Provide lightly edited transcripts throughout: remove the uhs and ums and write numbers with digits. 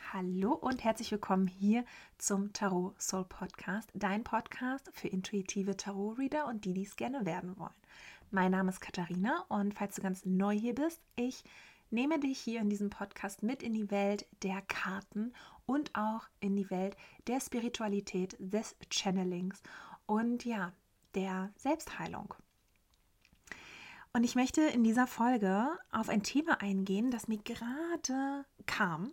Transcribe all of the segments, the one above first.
Hallo und herzlich willkommen hier zum Tarot Soul Podcast, dein Podcast für intuitive Tarot-Reader und die es gerne werden wollen. Mein Name ist Katharina und falls du ganz neu hier bist, ich nehme dich hier in diesem Podcast mit in die Welt der Karten und auch in die Welt der Spiritualität, des Channelings und ja, der Selbstheilung. Und ich möchte in dieser Folge auf ein Thema eingehen, das mir gerade kam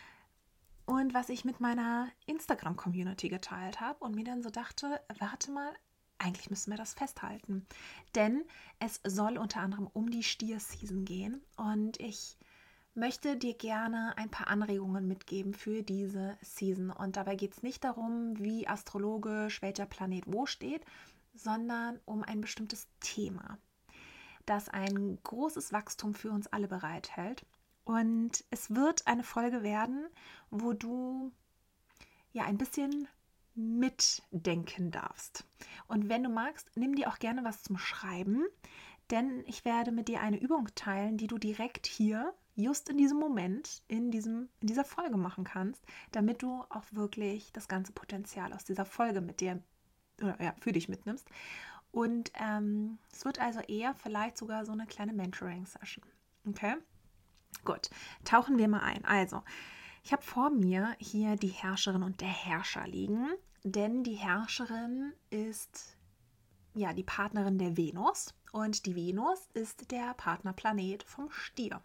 und was ich mit meiner Instagram-Community geteilt habe und mir dann so dachte, warte mal, eigentlich müssen wir das festhalten. Denn es soll unter anderem um die Stier-Season gehen und ich möchte dir gerne ein paar Anregungen mitgeben für diese Season. Und dabei geht es nicht darum, wie astrologisch welcher Planet wo steht, sondern um ein bestimmtes Thema, das ein großes Wachstum für uns alle bereithält. Und es wird eine Folge werden, wo du ja ein bisschen mitdenken darfst. Und wenn du magst, nimm dir auch gerne was zum Schreiben, denn ich werde mit dir eine Übung teilen, die du direkt hier, just in diesem Moment, in dieser Folge machen kannst, damit du auch wirklich das ganze Potenzial aus dieser Folge mit dir oder ja, für dich mitnimmst. Und es wird also eher vielleicht sogar so eine kleine Mentoring-Session. Okay? Gut, tauchen wir mal ein. Also, ich habe vor mir hier die Herrscherin und der Herrscher liegen, denn die Herrscherin ist ja die Partnerin der Venus und die Venus ist der Partnerplanet vom Stier.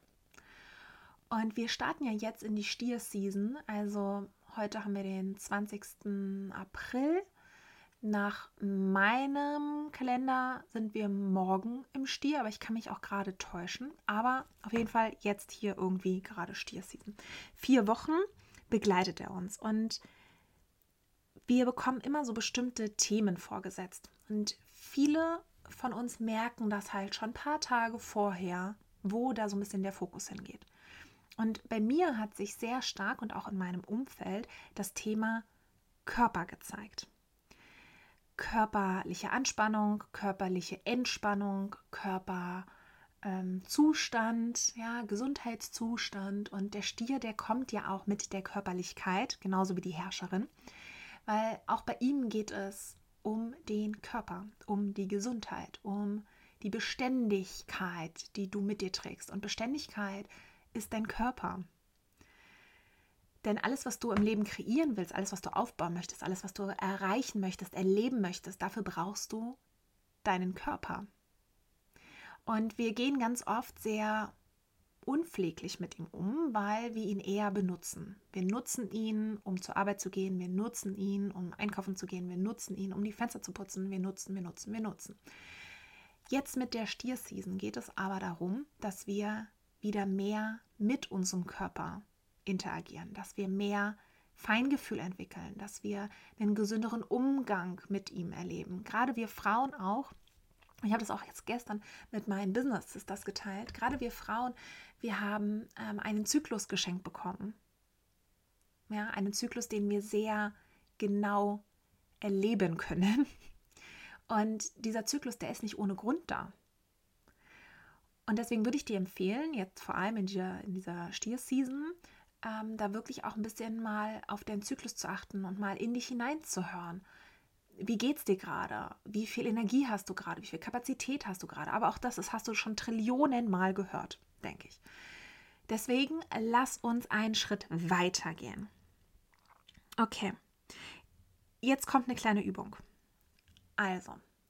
Und wir starten ja jetzt in die Stier-Season, also heute haben wir den 20. April. Nach meinem Kalender sind wir morgen im Stier, aber ich kann mich auch gerade täuschen. Aber auf jeden Fall jetzt hier irgendwie gerade Stier-Season. 4 Wochen begleitet er uns und wir bekommen immer so bestimmte Themen vorgesetzt. Und viele von uns merken das halt schon ein paar Tage vorher, wo da so ein bisschen der Fokus hingeht. Und bei mir hat sich sehr stark und auch in meinem Umfeld das Thema Körper gezeigt. Körperliche Anspannung, körperliche Entspannung, Körperzustand, ja, Gesundheitszustand. Und der Stier, der kommt ja auch mit der Körperlichkeit, genauso wie die Herrscherin, weil auch bei ihm geht es um den Körper, um die Gesundheit, um die Beständigkeit, die du mit dir trägst. Und Beständigkeit ist dein Körper. Denn alles, was du im Leben kreieren willst, alles, was du aufbauen möchtest, alles, was du erreichen möchtest, erleben möchtest, dafür brauchst du deinen Körper. Und wir gehen ganz oft sehr unpfleglich mit ihm um, weil wir ihn eher benutzen. Wir nutzen ihn, um zur Arbeit zu gehen, wir nutzen ihn, um einkaufen zu gehen, wir nutzen ihn, um die Fenster zu putzen, wir nutzen. Jetzt mit der Stier-Season geht es aber darum, dass wir wieder mehr mit unserem Körper interagieren, dass wir mehr Feingefühl entwickeln, dass wir einen gesünderen Umgang mit ihm erleben. Gerade wir Frauen auch. Ich habe das auch jetzt gestern mit meinen Business Sisters geteilt. Gerade wir Frauen, wir haben einen Zyklus geschenkt bekommen. Ja, einen Zyklus, den wir sehr genau erleben können. Und dieser Zyklus, der ist nicht ohne Grund da. Und deswegen würde ich dir empfehlen, jetzt vor allem in dieser Stier-Season, da wirklich auch ein bisschen mal auf deinen Zyklus zu achten und mal in dich hineinzuhören. Wie geht's dir gerade? Wie viel Energie hast du gerade? Wie viel Kapazität hast du gerade? Aber auch das hast du schon Trillionen Mal gehört, denke ich. Deswegen lass uns einen Schritt weiter gehen. Okay, jetzt kommt eine kleine Übung. Also,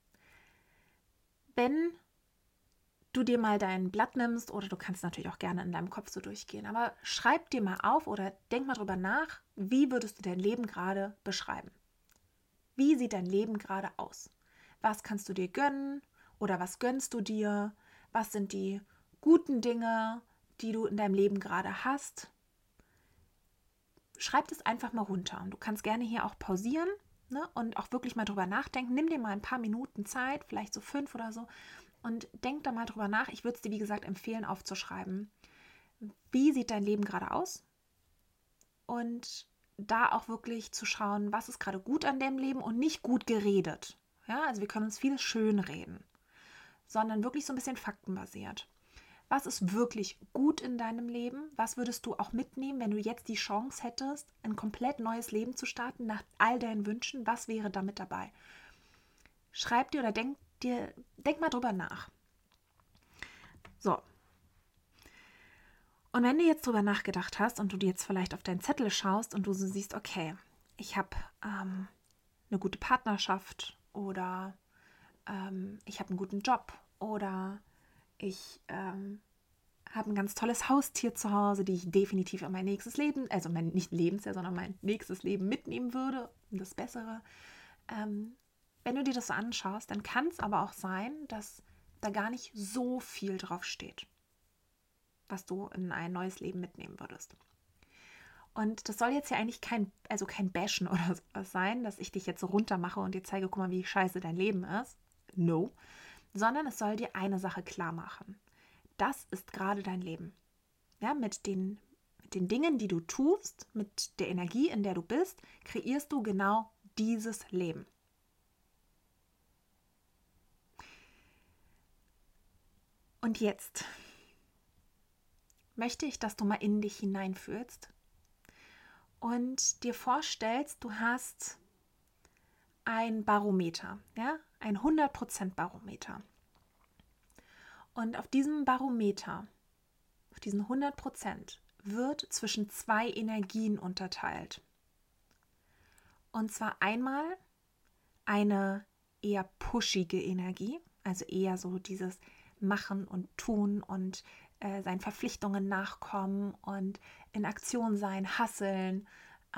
wenn du dir mal dein Blatt nimmst oder du kannst natürlich auch gerne in deinem Kopf so durchgehen, aber schreib dir mal auf oder denk mal drüber nach, wie würdest du dein Leben gerade beschreiben? Wie sieht dein Leben gerade aus? Was kannst du dir gönnen oder was gönnst du dir? Was sind die guten Dinge, die du in deinem Leben gerade hast? Schreib das einfach mal runter. Und du kannst gerne hier auch pausieren, ne, und auch wirklich mal drüber nachdenken. Nimm dir mal ein paar Minuten Zeit, vielleicht so 5 oder so, und denk da mal drüber nach. Ich würde es dir, wie gesagt, empfehlen, aufzuschreiben. Wie sieht dein Leben gerade aus? Und da auch wirklich zu schauen, was ist gerade gut an dem Leben und nicht gut geredet. Ja, also wir können uns viel schön reden, sondern wirklich so ein bisschen faktenbasiert. Was ist wirklich gut in deinem Leben? Was würdest du auch mitnehmen, wenn du jetzt die Chance hättest, ein komplett neues Leben zu starten nach all deinen Wünschen? Was wäre damit dabei? Schreib dir oder denk mal drüber nach. So. Und wenn du jetzt drüber nachgedacht hast und du dir jetzt vielleicht auf deinen Zettel schaust und du so siehst, okay, ich habe eine gute Partnerschaft oder ich habe einen guten Job oder ich habe ein ganz tolles Haustier zu Hause, die ich definitiv in mein nächstes Leben, also mein nicht Lebensjahr, sondern mein nächstes Leben mitnehmen würde, das Bessere. Wenn du dir das so anschaust, dann kann es aber auch sein, dass da gar nicht so viel drauf steht, was du in ein neues Leben mitnehmen würdest. Und das soll jetzt ja eigentlich kein Bashen oder sowas sein, dass ich dich jetzt so runter mache und dir zeige, guck mal, wie scheiße dein Leben ist. No. Sondern es soll dir eine Sache klar machen. Das ist gerade dein Leben. Ja, mit den Dingen, die du tust, mit der Energie, in der du bist, kreierst du genau dieses Leben. Und jetzt möchte ich, dass du mal in dich hineinfühlst und dir vorstellst, du hast ein Barometer, ja, ein 100% Barometer. Und auf diesem Barometer, auf diesen 100%, wird zwischen zwei Energien unterteilt. Und zwar einmal eine eher pushige Energie, also eher so dieses Machen und Tun und seinen Verpflichtungen nachkommen und in Aktion sein, hustlen,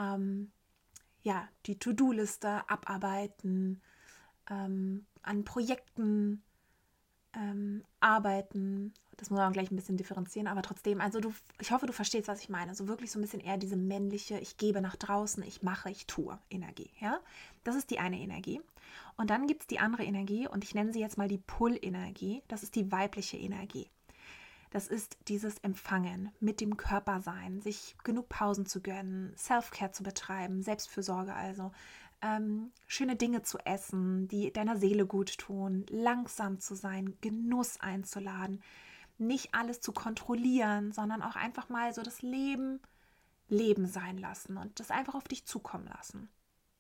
die To-Do-Liste abarbeiten, an Projekten arbeiten. Das muss man gleich ein bisschen differenzieren, aber trotzdem, also ich hoffe, du verstehst, was ich meine. So wirklich so ein bisschen eher diese männliche, ich gebe nach draußen, ich mache, ich tue Energie. Ja? Das ist die eine Energie. Und dann gibt es die andere Energie und ich nenne sie jetzt mal die Pull-Energie. Das ist die weibliche Energie. Das ist dieses Empfangen, mit dem Körper sein, sich genug Pausen zu gönnen, Self-Care zu betreiben, Selbstfürsorge also, schöne Dinge zu essen, die deiner Seele gut tun, langsam zu sein, Genuss einzuladen, nicht alles zu kontrollieren, sondern auch einfach mal so das Leben sein lassen und das einfach auf dich zukommen lassen.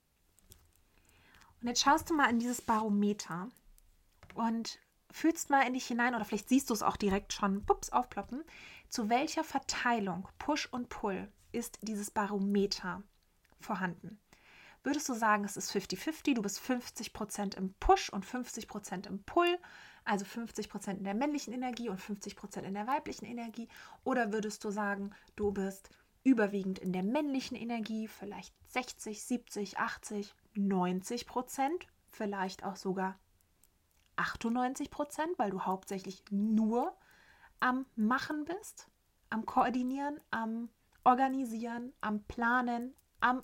Und jetzt schaust du mal in dieses Barometer und fühlst mal in dich hinein, oder vielleicht siehst du es auch direkt schon aufploppen, zu welcher Verteilung Push und Pull ist dieses Barometer vorhanden. Würdest du sagen, es ist 50-50, du bist 50% im Push und 50% im Pull, also 50% in der männlichen Energie und 50% in der weiblichen Energie? Oder würdest du sagen, du bist überwiegend in der männlichen Energie, vielleicht 60, 70, 80, 90%, vielleicht auch sogar 98%, weil du hauptsächlich nur am Machen bist, am Koordinieren, am Organisieren, am Planen, am.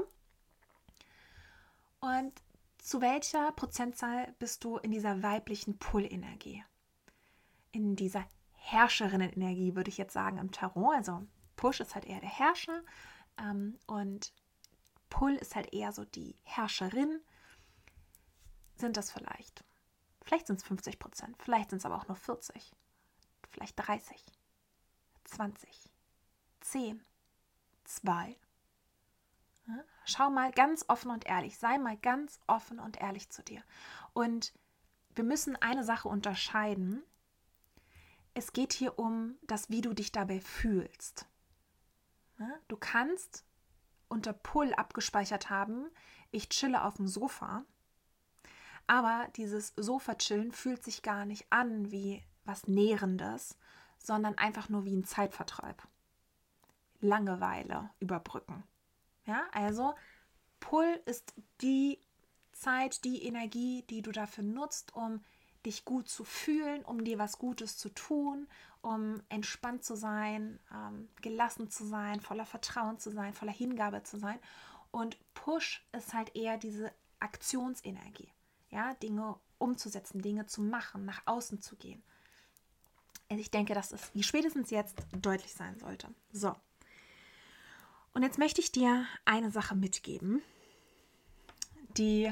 Und zu welcher Prozentzahl bist du in dieser weiblichen Pull-Energie? In dieser Herrscherinnen-Energie würde ich jetzt sagen im Tarot. Also Push ist halt eher der Herrscher und Pull ist halt eher so die Herrscherin. Sind das vielleicht? Vielleicht sind es 50%, vielleicht sind es aber auch nur 40, vielleicht 30, 20, 10, 2. Schau mal ganz offen und ehrlich, sei mal ganz offen und ehrlich zu dir. Und wir müssen eine Sache unterscheiden. Es geht hier um das, wie du dich dabei fühlst. Du kannst unter Pull abgespeichert haben, ich chille auf dem Sofa, aber dieses Sofa-Chillen fühlt sich gar nicht an wie was Nährendes, sondern einfach nur wie ein Zeitvertreib. Langeweile überbrücken. Ja, also Pull ist die Zeit, die Energie, die du dafür nutzt, um dich gut zu fühlen, um dir was Gutes zu tun, um entspannt zu sein, gelassen zu sein, voller Vertrauen zu sein, voller Hingabe zu sein. Und Push ist halt eher diese Aktionsenergie, ja, Dinge umzusetzen, Dinge zu machen, nach außen zu gehen. Also ich denke, dass es spätestens jetzt deutlich sein sollte. So. Und jetzt möchte ich dir eine Sache mitgeben, die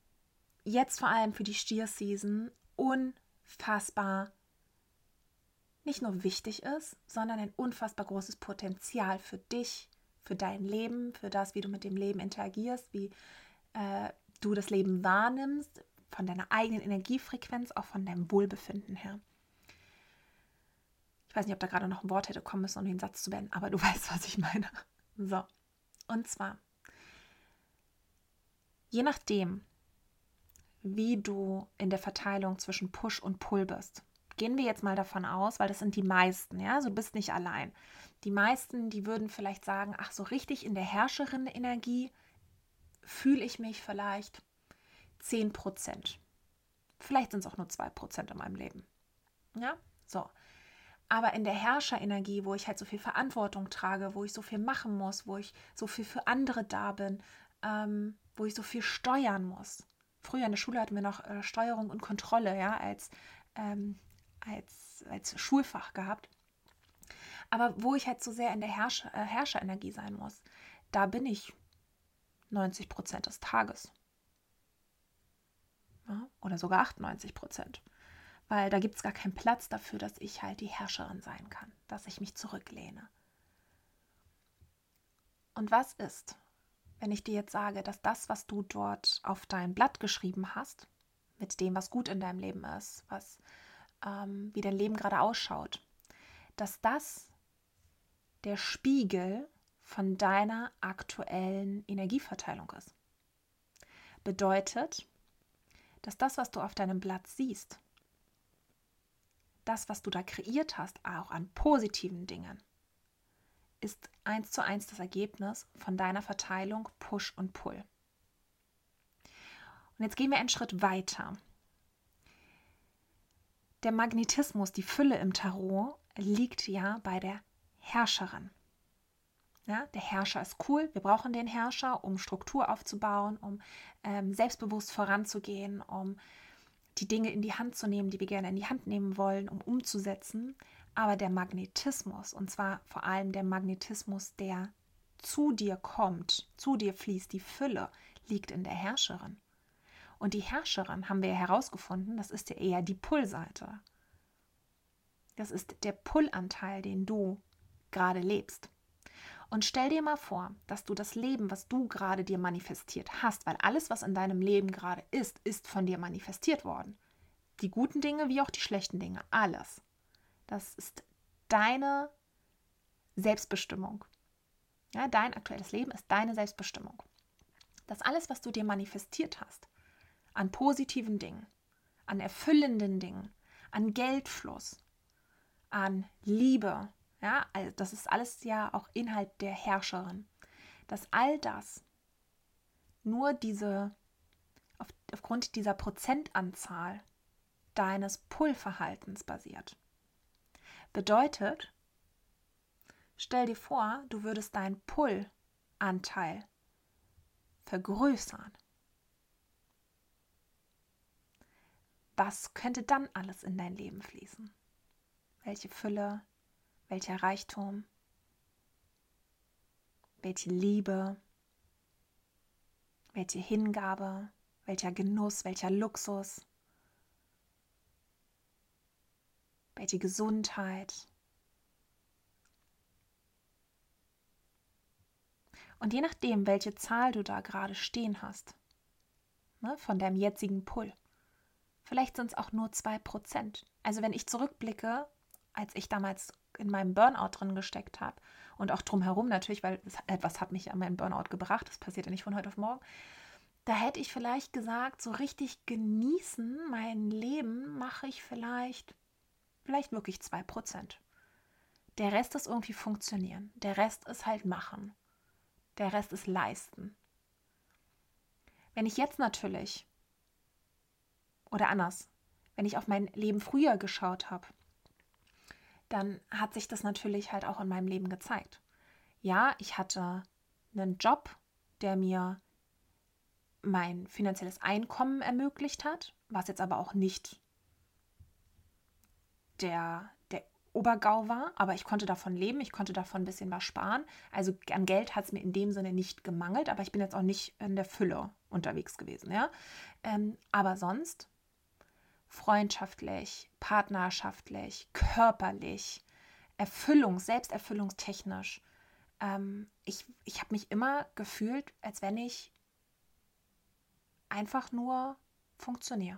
jetzt vor allem für die Stier-Season unfassbar nicht nur wichtig ist, sondern ein unfassbar großes Potenzial für dich, für dein Leben, für das, wie du mit dem Leben interagierst, wie du das Leben wahrnimmst, von deiner eigenen Energiefrequenz, auch von deinem Wohlbefinden her. Ich weiß nicht, ob da gerade noch ein Wort hätte kommen müssen, um den Satz zu beenden, aber du weißt, was ich meine. So, und zwar, je nachdem, wie du in der Verteilung zwischen Push und Pull bist, gehen wir jetzt mal davon aus, weil das sind die meisten, ja, also du bist nicht allein. Die meisten, die würden vielleicht sagen, ach, so richtig in der Herrscherin-Energie fühle ich mich vielleicht 10%. Vielleicht sind es auch nur 2% in meinem Leben. Ja, so. Aber in der Herrscherenergie, wo ich halt so viel Verantwortung trage, wo ich so viel machen muss, wo ich so viel für andere da bin, wo ich so viel steuern muss. Früher in der Schule hatten wir noch Steuerung und Kontrolle, ja, als Schulfach gehabt. Aber wo ich halt so sehr in der Herrscherenergie sein muss, da bin ich 90% des Tages. Ja, oder sogar 98%. Weil da gibt es gar keinen Platz dafür, dass ich halt die Herrscherin sein kann, dass ich mich zurücklehne. Und was ist, wenn ich dir jetzt sage, dass das, was du dort auf dein Blatt geschrieben hast, mit dem, was gut in deinem Leben ist, wie dein Leben gerade ausschaut, dass das der Spiegel von deiner aktuellen Energieverteilung ist? Bedeutet, dass das, was du auf deinem Blatt siehst, das, was du da kreiert hast, auch an positiven Dingen, ist 1:1 das Ergebnis von deiner Verteilung Push und Pull. Und jetzt gehen wir einen Schritt weiter. Der Magnetismus, die Fülle im Tarot, liegt ja bei der Herrscherin. Ja, der Herrscher ist cool, wir brauchen den Herrscher, um Struktur aufzubauen, um selbstbewusst voranzugehen, um die Dinge in die Hand zu nehmen, die wir gerne in die Hand nehmen wollen, um umzusetzen. Aber der Magnetismus, und zwar vor allem der Magnetismus, der zu dir kommt, zu dir fließt, die Fülle, liegt in der Herrscherin. Und die Herrscherin, haben wir ja herausgefunden, das ist ja eher die Pull-Seite. Das ist der Pull-Anteil, den du gerade lebst. Und stell dir mal vor, dass du das Leben, was du gerade dir manifestiert hast, weil alles, was in deinem Leben gerade ist von dir manifestiert worden. Die guten Dinge wie auch die schlechten Dinge, alles. Das ist deine Selbstbestimmung. Ja, dein aktuelles Leben ist deine Selbstbestimmung. Das alles, was du dir manifestiert hast, an positiven Dingen, an erfüllenden Dingen, an Geldfluss, an Liebe, ja, also das ist alles ja auch Inhalt der Herrscherin, dass all das nur aufgrund dieser Prozentanzahl deines Pull-Verhaltens basiert. Bedeutet, stell dir vor, du würdest deinen Pull-Anteil vergrößern. Was könnte dann alles in dein Leben fließen? Welche Fülle, welcher Reichtum, welche Liebe, welche Hingabe, welcher Genuss, welcher Luxus, welche Gesundheit. Und je nachdem, welche Zahl du da gerade stehen hast, ne, von deinem jetzigen Pull, vielleicht sind es auch nur 2%. Also wenn ich zurückblicke, als ich damals in meinem Burnout drin gesteckt habe und auch drumherum natürlich, weil etwas hat mich an meinen Burnout gebracht, das passiert ja nicht von heute auf morgen, da hätte ich vielleicht gesagt, so richtig genießen mein Leben mache ich vielleicht wirklich 2%. Der Rest ist irgendwie funktionieren, der Rest ist halt machen, der Rest ist leisten. Wenn ich jetzt natürlich, oder anders, wenn ich auf mein Leben früher geschaut habe, dann hat sich das natürlich halt auch in meinem Leben gezeigt. Ja, ich hatte einen Job, der mir mein finanzielles Einkommen ermöglicht hat, was jetzt aber auch nicht der Obergau war, aber ich konnte davon leben, ich konnte davon ein bisschen was sparen. Also an Geld hat es mir in dem Sinne nicht gemangelt, aber ich bin jetzt auch nicht in der Fülle unterwegs gewesen. Ja? Aber sonst freundschaftlich, partnerschaftlich, körperlich, selbsterfüllungstechnisch. Ich habe mich immer gefühlt, als wenn ich einfach nur funktioniere.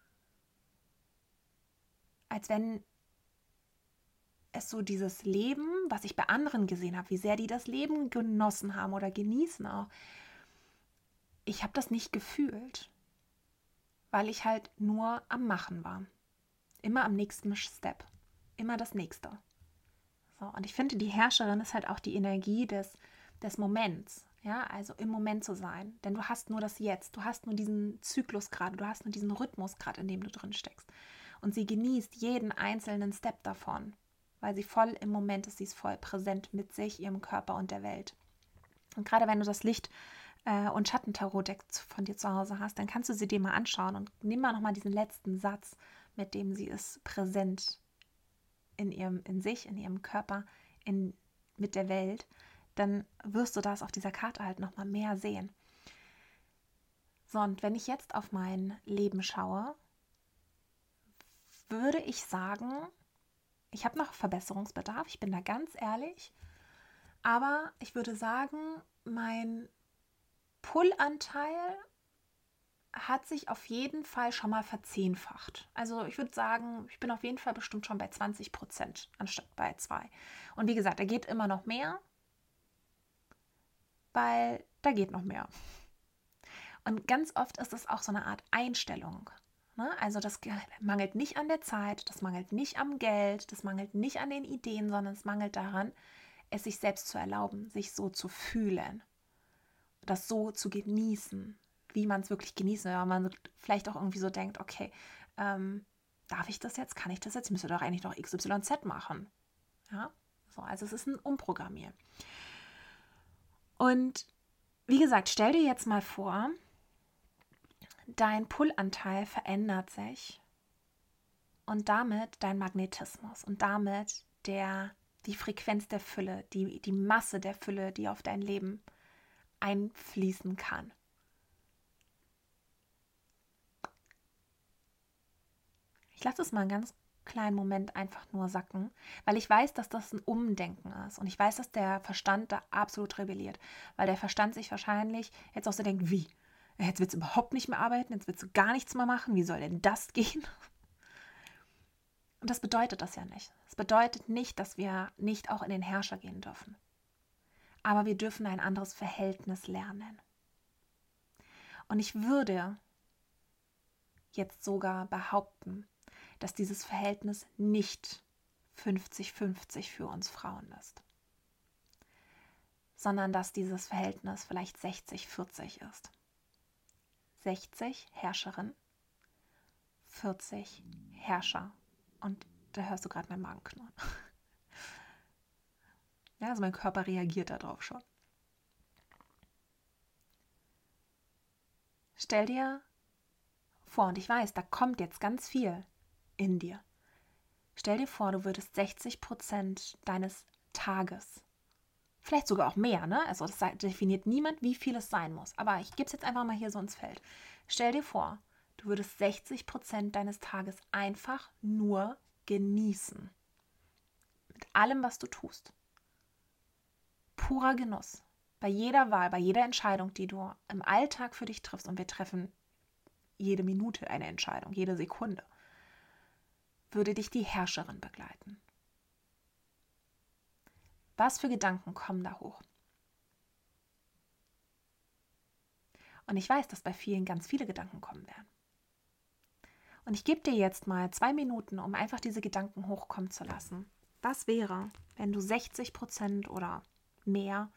Als wenn es so dieses Leben, was ich bei anderen gesehen habe, wie sehr die das Leben genossen haben oder genießen auch. Ich habe das nicht gefühlt, weil ich halt nur am Machen war. Immer am nächsten Step. Immer das Nächste. So, und ich finde, die Herrscherin ist halt auch die Energie des Moments. Ja, also im Moment zu sein. Denn du hast nur das Jetzt. Du hast nur diesen Zyklus gerade. Du hast nur diesen Rhythmus gerade, in dem du drin steckst. Und sie genießt jeden einzelnen Step davon. Weil sie voll im Moment ist. Sie ist voll präsent mit sich, ihrem Körper und der Welt. Und gerade wenn du das Licht- und Schattentarot-Deck von dir zu Hause hast, dann kannst du sie dir mal anschauen und nimm mal nochmal diesen letzten Satz, mit dem sie ist präsent in ihrem Körper, mit der Welt, dann wirst du das auf dieser Karte halt nochmal mehr sehen. So, und wenn ich jetzt auf mein Leben schaue, würde ich sagen, ich habe noch Verbesserungsbedarf, ich bin da ganz ehrlich, aber ich würde sagen, mein Pullanteil hat sich auf jeden Fall schon mal verzehnfacht. Also ich würde sagen, ich bin auf jeden Fall bestimmt schon bei 20% anstatt bei 2. Und wie gesagt, da geht immer noch mehr, weil da geht noch mehr. Und ganz oft ist es auch so eine Art Einstellung. Ne? Also das mangelt nicht an der Zeit, das mangelt nicht am Geld, das mangelt nicht an den Ideen, sondern es mangelt daran, es sich selbst zu erlauben, sich so zu fühlen, das so zu genießen, wie man es wirklich genießt, wenn man vielleicht auch irgendwie so denkt, okay, darf ich das jetzt, kann ich das jetzt, ich müsste doch eigentlich noch XYZ machen. Ja, so, also es ist ein Umprogrammieren. Und wie gesagt, stell dir jetzt mal vor, dein Pullanteil verändert sich und damit dein Magnetismus und damit die Frequenz der Fülle, die Masse der Fülle, die auf dein Leben einfließen kann. Ich lasse es mal einen ganz kleinen Moment einfach nur sacken, weil ich weiß, dass das ein Umdenken ist und ich weiß, dass der Verstand da absolut rebelliert, weil der Verstand sich wahrscheinlich jetzt auch so denkt, wie? Jetzt willst du überhaupt nicht mehr arbeiten, jetzt willst du gar nichts mehr machen, wie soll denn das gehen? Und das bedeutet das ja nicht. Es bedeutet nicht, dass wir nicht auch in den Herrscher gehen dürfen. Aber wir dürfen ein anderes Verhältnis lernen. Und ich würde jetzt sogar behaupten, dass dieses Verhältnis nicht 50-50 für uns Frauen ist, sondern dass dieses Verhältnis vielleicht 60-40 ist. 60 Herrscherin, 40 Herrscher. Und da hörst du gerade meinen Magen knurren. Ja, also mein Körper reagiert darauf schon. Stell dir vor, und ich weiß, da kommt jetzt ganz viel in dir. Stell dir vor, du würdest 60% deines Tages, vielleicht sogar auch mehr, ne? Also das definiert niemand, wie viel es sein muss. Aber ich gebe es jetzt einfach mal hier so ins Feld. Stell dir vor, du würdest 60% deines Tages einfach nur genießen. Mit allem, was du tust. Purer Genuss. Bei jeder Wahl, bei jeder Entscheidung, die du im Alltag für dich triffst, und wir treffen jede Minute eine Entscheidung, jede Sekunde, würde dich die Herrscherin begleiten. Was für Gedanken kommen da hoch? Und ich weiß, dass bei vielen ganz viele Gedanken kommen werden. Und ich gebe dir jetzt mal 2 Minuten, um einfach diese Gedanken hochkommen zu lassen. Was wäre, wenn du 60% oder mehr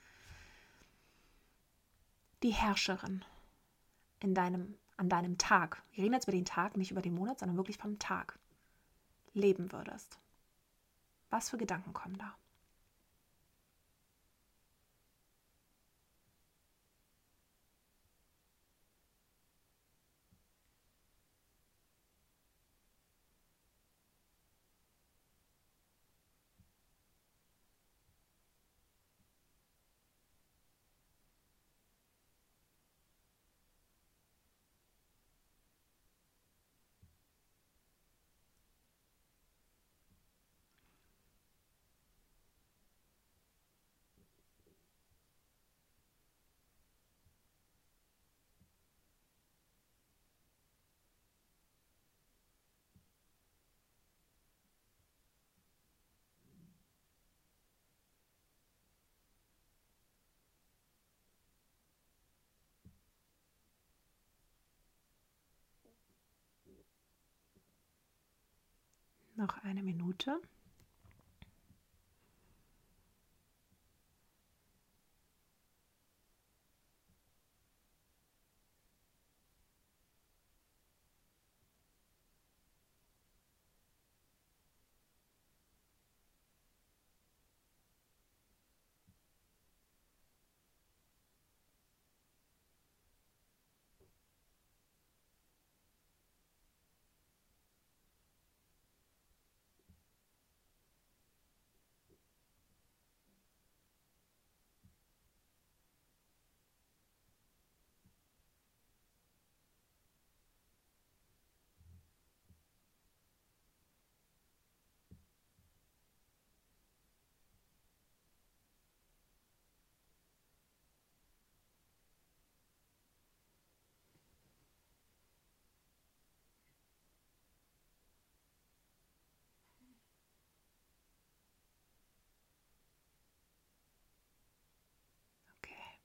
die Herrscherin an deinem Tag, wir reden jetzt über den Tag, nicht über den Monat, sondern wirklich vom Tag, leben würdest? Was für Gedanken kommen da? Noch eine Minute. Okay.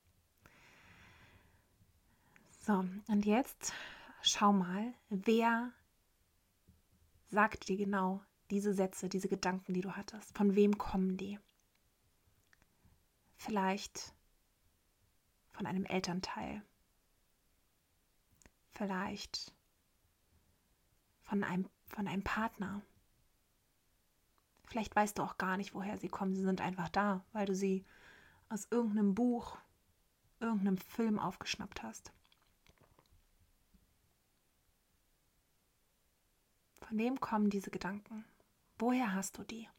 So, und jetzt schau mal, wer sagt dir genau diese Sätze, diese Gedanken, die du hattest? Von wem kommen die? Vielleicht von einem Elternteil, vielleicht von einem Partner. Vielleicht weißt du auch gar nicht, woher sie kommen. Sie sind einfach da, weil du sie aus irgendeinem Buch, irgendeinem Film aufgeschnappt hast. Von wem kommen diese Gedanken? Woher hast du die?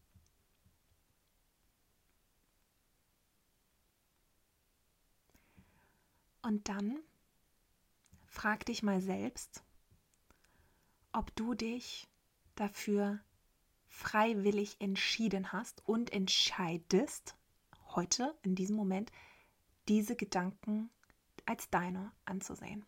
Und dann frag dich mal selbst, ob du dich dafür freiwillig entschieden hast und entscheidest, heute, in diesem Moment, diese Gedanken als deine anzusehen.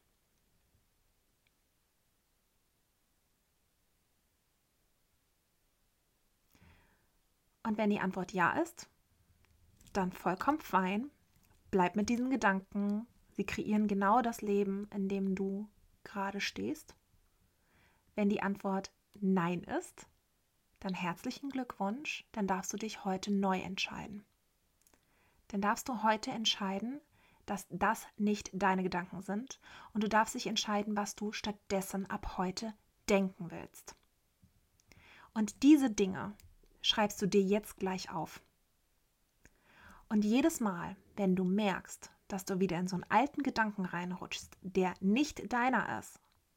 Und wenn die Antwort ja ist, dann vollkommen fein. Bleib mit diesen Gedanken. Sie kreieren genau das Leben, in dem du gerade stehst. Wenn die Antwort nein ist, dann herzlichen Glückwunsch. Dann darfst du dich heute neu entscheiden. Dann darfst du heute entscheiden, dass das nicht deine Gedanken sind. Und du darfst dich entscheiden, was du stattdessen ab heute denken willst. Und diese Dinge schreibst du dir jetzt gleich auf. Und jedes Mal, wenn du merkst, dass du wieder in so einen alten Gedanken reinrutschst, der nicht deiner ist,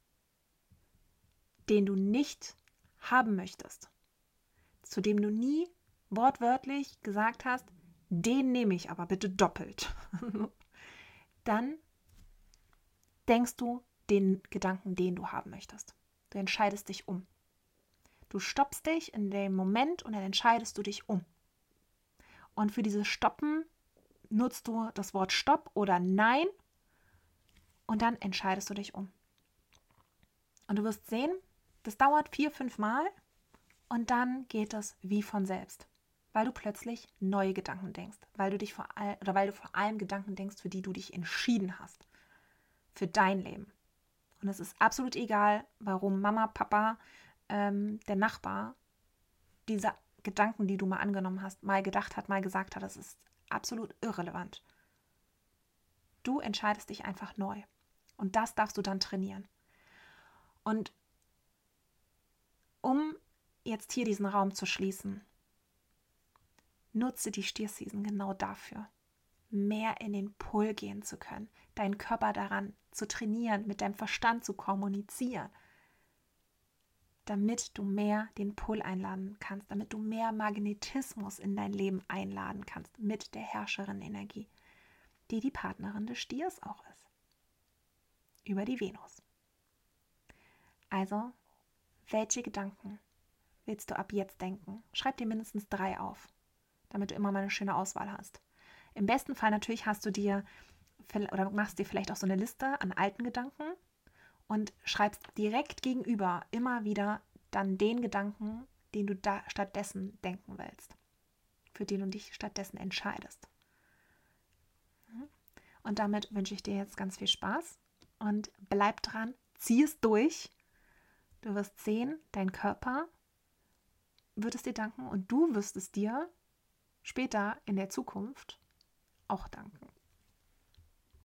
den du nicht haben möchtest, zu dem du nie wortwörtlich gesagt hast, den nehme ich aber bitte doppelt, dann denkst du den Gedanken, den du haben möchtest. Du entscheidest dich um. Du stoppst dich in dem Moment und dann entscheidest du dich um. Und für dieses Stoppen nutzt du das Wort Stopp oder Nein und dann entscheidest du dich um. Und du wirst sehen, das dauert 4-5 Mal und dann geht es wie von selbst, weil du plötzlich neue Gedanken denkst, weil du vor allem Gedanken denkst, für die du dich entschieden hast, für dein Leben. Und es ist absolut egal, warum Mama, Papa, der Nachbar diese Gedanken, die du mal angenommen hast, mal gedacht hat, mal gesagt hat, das ist absolut irrelevant. Du entscheidest dich einfach neu. Und das darfst du dann trainieren. Und um jetzt hier diesen Raum zu schließen, nutze die Stierseason genau dafür, mehr in den Pull gehen zu können, deinen Körper daran zu trainieren, mit deinem Verstand zu kommunizieren, damit du mehr den Pull einladen kannst, damit du mehr Magnetismus in dein Leben einladen kannst mit der Herrscherin-Energie, die Partnerin des Stiers auch ist, über die Venus. Also, welche Gedanken willst du ab jetzt denken? Schreib dir mindestens 3 auf, damit du immer mal eine schöne Auswahl hast. Im besten Fall natürlich hast du dir oder machst dir vielleicht auch so eine Liste an alten Gedanken und schreibst direkt gegenüber immer wieder dann den Gedanken, den du da stattdessen denken willst, für den du dich stattdessen entscheidest. Und damit wünsche ich dir jetzt ganz viel Spaß und bleib dran, zieh es durch. Du wirst sehen, dein Körper wird es dir danken und du wirst es dir später in der Zukunft auch danken.